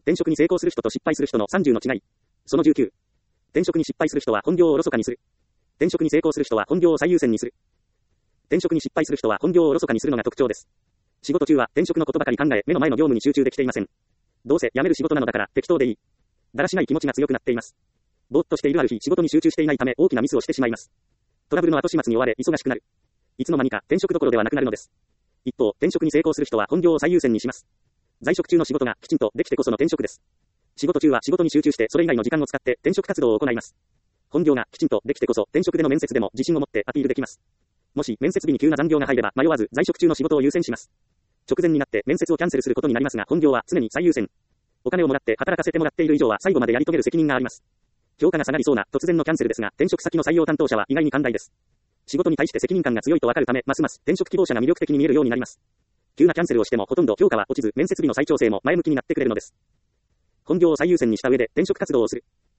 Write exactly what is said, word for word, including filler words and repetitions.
転職に成功する人と失敗する人のさんじゅうの違い。そのじゅうきゅう。転職に失敗する人は本業をおろそかにする。転職に成功する人は本業を最優先にする。転職に失敗する人は本業をおろそかにするのが特徴です。仕事中は転職のことばかり考え、目の前の業務に集中できていません。どうせ辞める仕事なのだから適当でいい。だらしない気持ちが強くなっています。ぼーっとしているある日、仕事に集中していないため大きなミスをしてしまいます。トラブルの後始末に追われ忙しくなる。いつの間にか転職どころではなくなるのです。一方、転職に成功する人は本業を最優先にします。在職中の仕事がきちんとできてこその転職です。仕事中は仕事に集中してそれ以外の時間を使って転職活動を行います。本業がきちんとできてこそ転職での面接でも自信を持ってアピールできます。もし面接日に急な残業が入れば迷わず在職中の仕事を優先します。直前になって面接をキャンセルすることになりますが本業は常に最優先。お金をもらって働かせてもらっている以上は最後までやり遂げる責任があります。評価が下がりそうな突然のキャンセルですが転職先の採用担当者は意外に寛大です。仕事に対して責任感が強いとわかるためますます転職希望者が魅力的に見えるようになります。急なキャンセルをしてもほとんど評価は落ちず面接日の再調整も前向きになってくれるのです。本業を最優先にした上で転職活動をする。